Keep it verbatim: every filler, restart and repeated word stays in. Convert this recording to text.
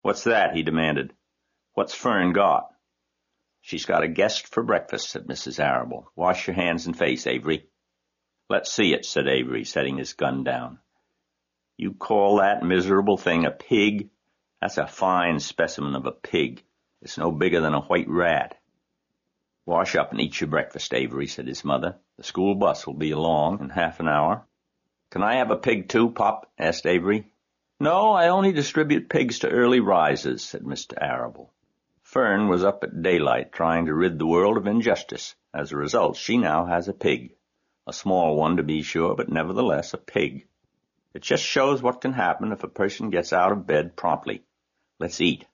"What's that?" he demanded. "What's Fern got?" "She's got a guest for breakfast," said Missus Arable. "Wash your hands and face, Avery." "Let's see it," said Avery, setting his gun down. "You call that miserable thing a pig? That's a fine specimen of a pig. It's no bigger than a white rat." "Wash up and eat your breakfast, Avery," said his mother. "The school bus will be along in half an hour." "Can I have a pig too, Pop?" asked Avery. "No, I only distribute pigs to early risers," said Mister Arable. Fern was up at daylight trying to rid the world of injustice. As a result, she now has a pig. A small one, to be sure, but nevertheless a pig. It just shows what can happen if a person gets out of bed promptly. Let's eat.